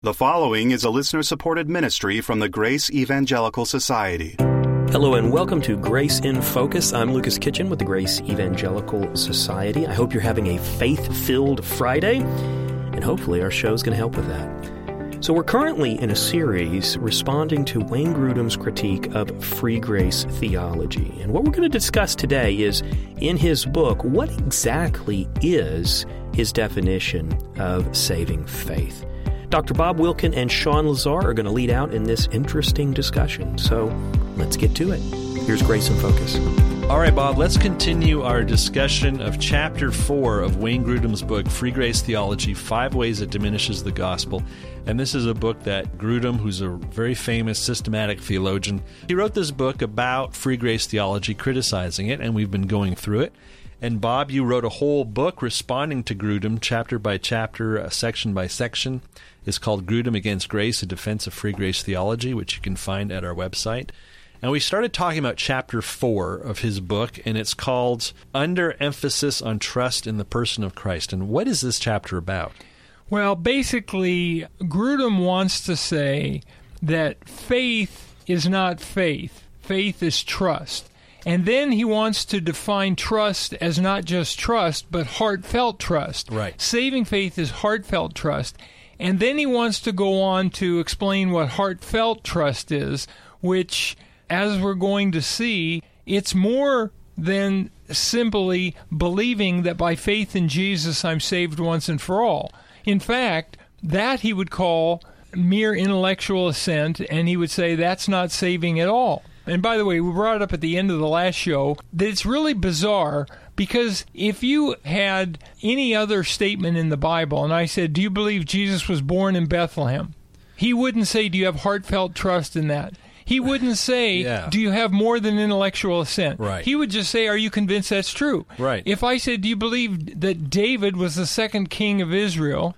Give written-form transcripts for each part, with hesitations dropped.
The following is a listener-supported ministry from the Grace Evangelical Society. Hello and welcome to Grace in Focus. I'm Lucas Kitchen with the Grace Evangelical Society. I hope you're having a faith-filled Friday, and hopefully our show's going to help with that. So we're currently in a series responding to Wayne Grudem's critique of free grace theology. And what we're going to discuss today is, in his book, what exactly is his definition of saving faith? Dr. Bob Wilkin and Sean Lazar are going to lead out in this interesting discussion. So let's get to it. Here's Grace in Focus. All right, Bob, let's continue our discussion of Chapter 4 of Wayne Grudem's book, Free Grace Theology, 5 Ways It Diminishes the Gospel. And this is a book that Grudem, who's a very famous systematic theologian, he wrote this book about free grace theology, criticizing it, and we've been going through it. And Bob, you wrote a whole book responding to Grudem, chapter by chapter, section by section. It's called Grudem Against Grace, A Defense of Free Grace Theology, which you can find at our website. And we started talking about Chapter 4 of his book, and it's called Under Emphasis on Trust in the Person of Christ. And what is this chapter about? Well, basically, Grudem wants to say that faith is not faith. Faith is trust. And then he wants to define trust as not just trust, but heartfelt trust. Right. Saving faith is heartfelt trust. And then he wants to go on to explain what heartfelt trust is, which, as we're going to see, it's more than simply believing that by faith in Jesus I'm saved once and for all. In fact, that he would call mere intellectual assent, and he would say that's not saving at all. And by the way, we brought up at the end of the last show that it's really bizarre, because if you had any other statement in the Bible, and I said, do you believe Jesus was born in Bethlehem? He wouldn't say, do you have heartfelt trust in that? He wouldn't say, do you have more than intellectual assent? Right. He would just say, are you convinced that's true? Right. If I said, do you believe that David was the second king of Israel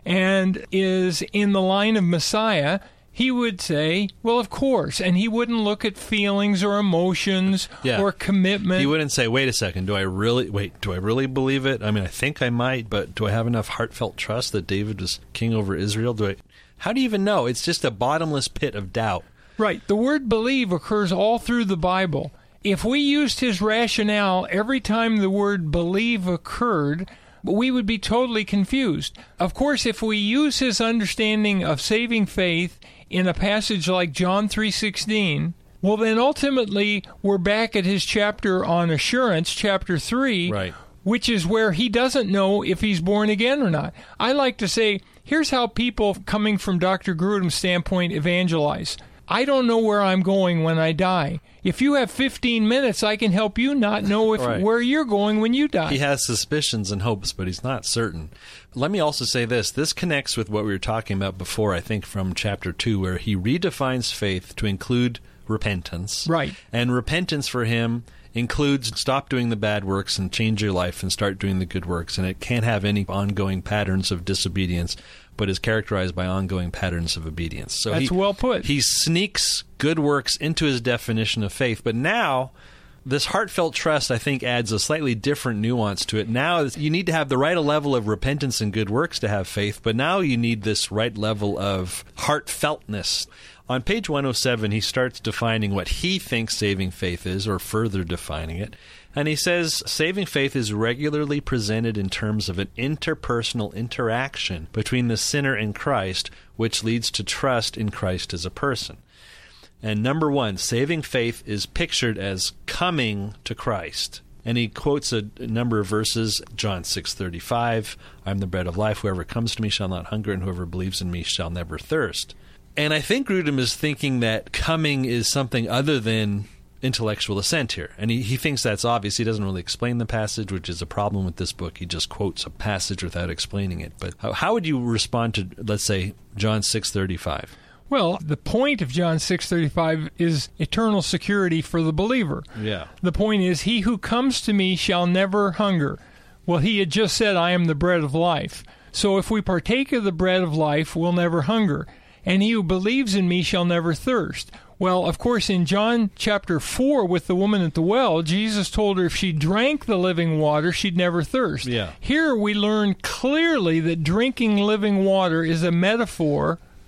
and is in the line of Messiah, he would say, well, of course, and he wouldn't look at feelings or emotions or commitment. He wouldn't say, wait a second, do I really believe it? I mean, I think I might, but do I have enough heartfelt trust that David was king over Israel? How do you even know? It's just a bottomless pit of doubt. Right. The word believe occurs all through the Bible. If we used his rationale every time the word believe occurred, we would be totally confused. Of course, if we use his understanding of saving faith in a passage like John 3:16, well, then ultimately we're back at his chapter on assurance, chapter 3, right, which is where he doesn't know if he's born again or not. I like to say, here's how people coming from Dr. Grudem's standpoint evangelize. I don't know where I'm going when I die. If you have 15 minutes, I can help you not know where you're going when you die. He has suspicions and hopes, but he's not certain. Let me also say this. This connects with what we were talking about before, I think, from Chapter 2, where he redefines faith to include repentance. Right. And repentance for him includes stop doing the bad works and change your life and start doing the good works. And it can't have any ongoing patterns of disobedience, but is characterized by ongoing patterns of obedience. So that's well put. He sneaks good works into his definition of faith. But now, this heartfelt trust, I think, adds a slightly different nuance to it. Now, you need to have the right level of repentance and good works to have faith, but now you need this right level of heartfeltness. On page 107, he starts defining what he thinks saving faith is, or further defining it. And he says, saving faith is regularly presented in terms of an interpersonal interaction between the sinner and Christ, which leads to trust in Christ as a person. And number 1, saving faith is pictured as coming to Christ. And he quotes a number of verses, John 6:35, I'm the bread of life, whoever comes to me shall not hunger, and whoever believes in me shall never thirst. And I think Grudem is thinking that coming is something other than intellectual assent here. And he thinks that's obvious. He doesn't really explain the passage, which is a problem with this book. He just quotes a passage without explaining it. But how would you respond to, let's say, John 6:35? Well, the point of John 6:35 is eternal security for the believer. Yeah. The point is, he who comes to me shall never hunger. Well, he had just said, I am the bread of life. So if we partake of the bread of life, we'll never hunger. And he who believes in me shall never thirst. Well, of course, in John chapter 4 with the woman at the well, Jesus told her if she drank the living water, she'd never thirst. Yeah. Here we learn clearly that drinking living water is a metaphor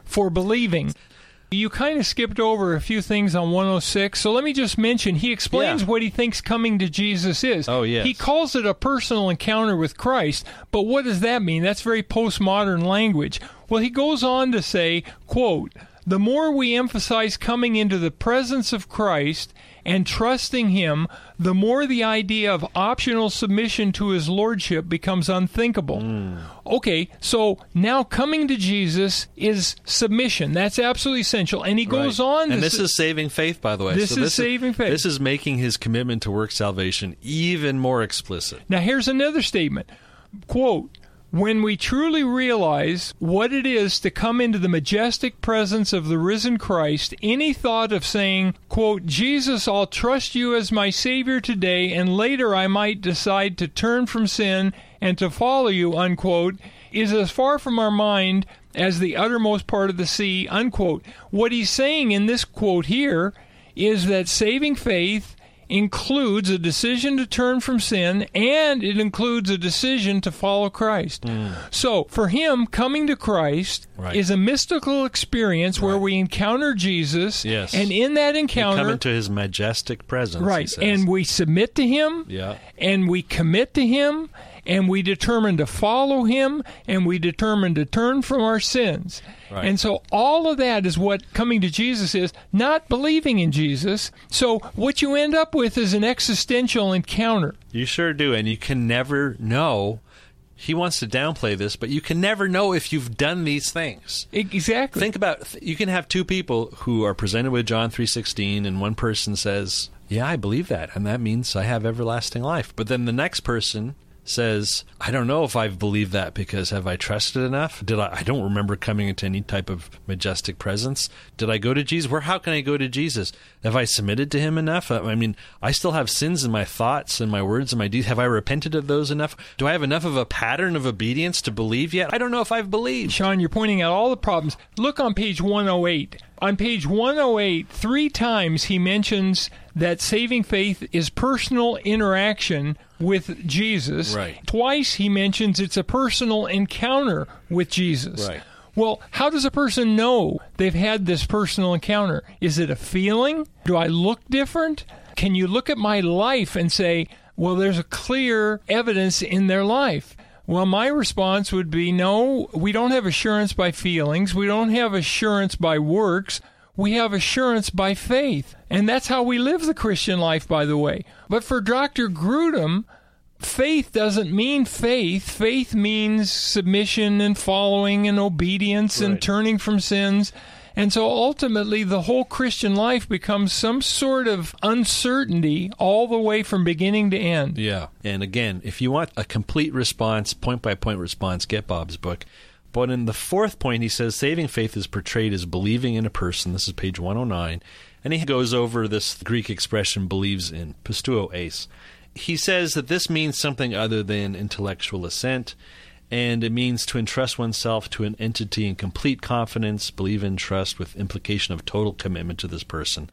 for believing. You kind of skipped over a few things on 106, so let me just mention, he explains what he thinks coming to Jesus is. Oh, yes. He calls it a personal encounter with Christ, but what does that mean? That's very postmodern language. Well, he goes on to say, quote, "The more we emphasize coming into the presence of Christ and trusting Him, the more the idea of optional submission to His Lordship becomes unthinkable." Okay, so now coming to Jesus is submission. That's absolutely essential. And he goes on. And this is saving faith, by the way. This is saving faith. This is making his commitment to work salvation even more explicit. Now, here's another statement. Quote, "When we truly realize what it is to come into the majestic presence of the risen Christ, any thought of saying, quote, 'Jesus, I'll trust you as my Savior today, and later I might decide to turn from sin and to follow you,' unquote, is as far from our mind as the uttermost part of the sea," unquote. What he's saying in this quote here is that saving faith includes a decision to turn from sin, and it includes a decision to follow Christ. So, for him, coming to Christ is a mystical experience where we encounter Jesus, and in that encounter... We come into his majestic presence, right, he says. and we submit to him, and we commit to him, and we determine to follow him, and we determine to turn from our sins. Right. And so all of that is what coming to Jesus is, not believing in Jesus. So what you end up with is an existential encounter. You sure do, and you can never know. He wants to downplay this, but you can never know if you've done these things. Exactly. Think about, you can have two people who are presented with John 3:16, and one person says, "Yeah, I believe that, and that means I have everlasting life." But then the next person says, "I don't know if I've believed that, because have I trusted enough? I don't remember coming into any type of majestic presence. Did I go to Jesus? How can I go to Jesus? Have I submitted to him enough? I mean, I still have sins in my thoughts and my words and my deeds. Have I repented of those enough? Do I have enough of a pattern of obedience to believe yet? I don't know if I've believed." Sean, you're pointing out all the problems. Look on page 108. On page 108, 3 times he mentions that saving faith is personal interaction with Jesus. Right. Twice he mentions it's a personal encounter with Jesus. Right. Well, how does a person know they've had this personal encounter? Is it a feeling? Do I look different? Can you look at my life and say, well, there's a clear evidence in their life? Well, my response would be, no, we don't have assurance by feelings. We don't have assurance by works. We have assurance by faith. And that's how we live the Christian life, by the way. But for Dr. Grudem, faith doesn't mean faith. Faith means submission and following and obedience and turning from sins. And so ultimately, the whole Christian life becomes some sort of uncertainty all the way from beginning to end. Yeah. And again, if you want a complete response, point-by-point response, get Bob's book. But in the 4th point, he says, saving faith is portrayed as believing in a person. This is page 109. And he goes over this Greek expression, believes in, pisteuo eis. He says that this means something other than intellectual assent, and it means to entrust oneself to an entity in complete confidence, believe in, trust, with implication of total commitment to this person.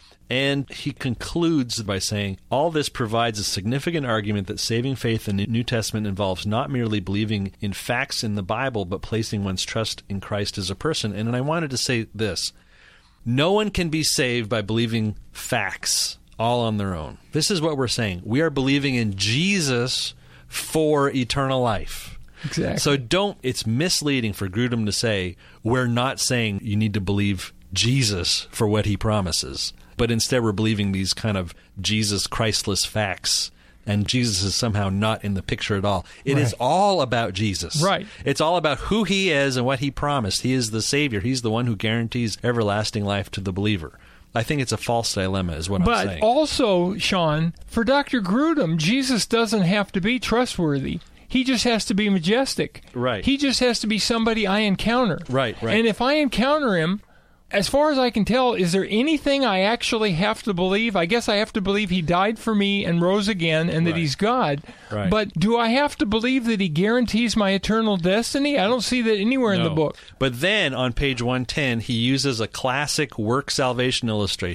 And he concludes by saying, all this provides a significant argument that saving faith in the New Testament involves not merely believing in facts in the Bible, but placing one's trust in Christ as a person. And I wanted to say this. No one can be saved by believing facts all on their own. This is what we're saying. We are believing in Jesus for eternal life. Exactly. So it's misleading for Grudem to say, we're not saying you need to believe Jesus for what he promises, but instead we're believing these kind of Jesus Christless facts, and Jesus is somehow not in the picture at all. It is all about Jesus. Right. It's all about who he is and what he promised. He is the Savior. He's the one who guarantees everlasting life to the believer. I think it's a false dilemma is what I'm saying. But also, Sean, for Dr. Grudem, Jesus doesn't have to be trustworthy. He just has to be majestic. Right. He just has to be somebody I encounter. Right. And if I encounter him, as far as I can tell, is there anything I actually have to believe? I guess I have to believe he died for me and rose again and that he's God. Right. But do I have to believe that he guarantees my eternal destiny? I don't see that anywhere in the book. But then on page 110, he uses a classic work salvation illustration.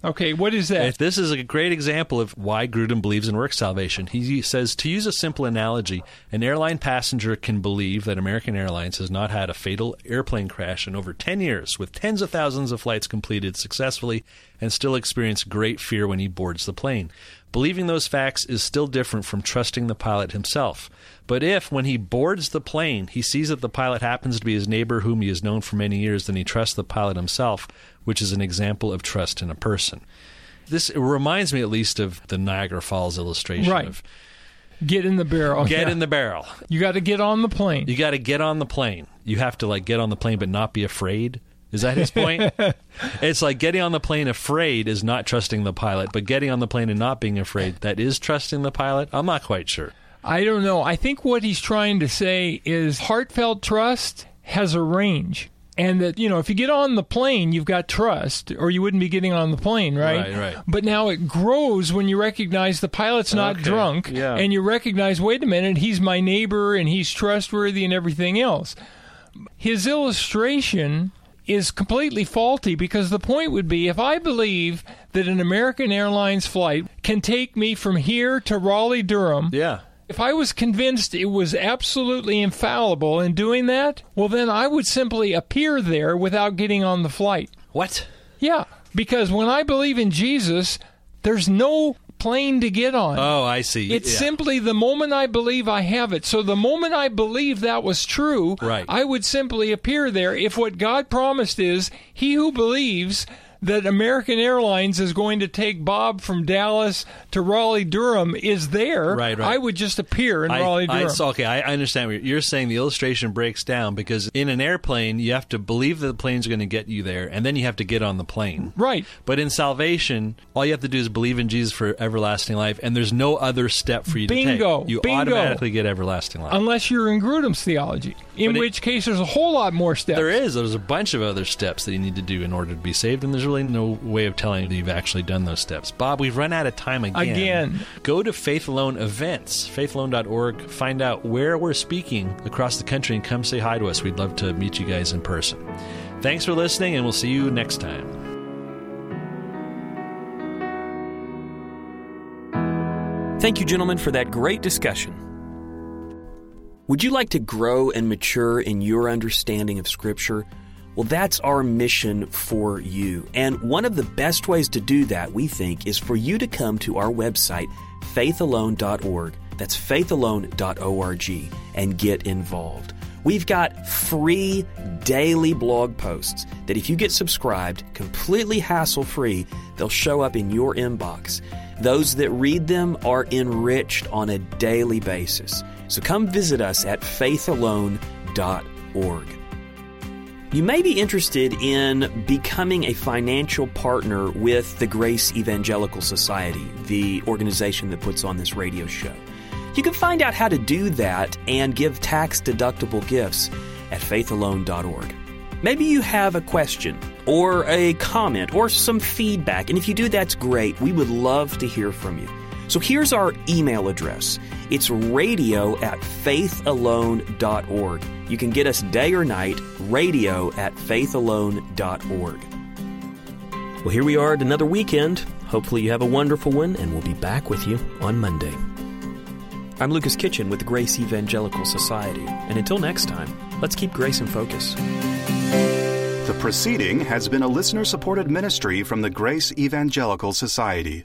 Okay, what is that? This is a great example of why Grudem believes in works salvation. He says, to use a simple analogy, an airline passenger can believe that American Airlines has not had a fatal airplane crash in over 10 years, with tens of thousands of flights completed successfully, and still experience great fear when he boards the plane. Believing those facts is still different from trusting the pilot himself. But if, when he boards the plane, he sees that the pilot happens to be his neighbor whom he has known for many years, then he trusts the pilot himself, which is an example of trust in a person. This reminds me at least of the Niagara Falls illustration. Right. Of get in the barrel. Get in the barrel. You got to get on the plane. You got to get on the plane. You have to get on the plane but not be afraid. Is that his point? It's like getting on the plane afraid is not trusting the pilot, but getting on the plane and not being afraid, that is trusting the pilot? I'm not quite sure. I don't know. I think what he's trying to say is heartfelt trust has a range. And that, if you get on the plane, you've got trust, or you wouldn't be getting on the plane, right? Right. But now it grows when you recognize the pilot's not drunk, and you recognize, wait a minute, he's my neighbor, and he's trustworthy and everything else. His illustration is completely faulty, because the point would be, if I believe that an American Airlines flight can take me from here to Raleigh-Durham, if I was convinced it was absolutely infallible in doing that, well, then I would simply appear there without getting on the flight. What? Yeah, because when I believe in Jesus, there's no plane to get on. Oh, I see. It's simply the moment I believe I have it. So the moment I believe that was true, I would simply appear there. If what God promised is, he who believes that American Airlines is going to take Bob from Dallas to Raleigh-Durham is there, I would just appear in Raleigh-Durham. I understand what you're saying. The illustration breaks down because in an airplane, you have to believe that the plane's going to get you there, and then you have to get on the plane. Right. But in salvation, all you have to do is believe in Jesus for everlasting life, and there's no other step for you to take. You automatically get everlasting life. Unless you're in Grudem's theology, in which case there's a whole lot more steps. There's a bunch of other steps that you need to do in order to be saved, and there's really no way of telling that you've actually done those steps. Bob, we've run out of time again. Go to Faith Alone events, faithalone.org. Find out where we're speaking across the country and come say hi to us. We'd love to meet you guys in person. Thanks for listening, and we'll see you next time. Thank you, gentlemen, for that great discussion. Would you like to grow and mature in your understanding of Scripture? Well, that's our mission for you. And one of the best ways to do that, we think, is for you to come to our website, faithalone.org. That's faithalone.org, and get involved. We've got free daily blog posts that if you get subscribed, completely hassle-free, they'll show up in your inbox. Those that read them are enriched on a daily basis. So come visit us at faithalone.org. You may be interested in becoming a financial partner with the Grace Evangelical Society, the organization that puts on this radio show. You can find out how to do that and give tax-deductible gifts at faithalone.org. Maybe you have a question or a comment or some feedback, and if you do, that's great. We would love to hear from you. So here's our email address. It's radio@faithalone.org. You can get us day or night, radio@faithalone.org. Well, here we are at another weekend. Hopefully you have a wonderful one, and we'll be back with you on Monday. I'm Lucas Kitchen with the Grace Evangelical Society, and until next time, let's keep grace in focus. The proceeding has been a listener-supported ministry from the Grace Evangelical Society.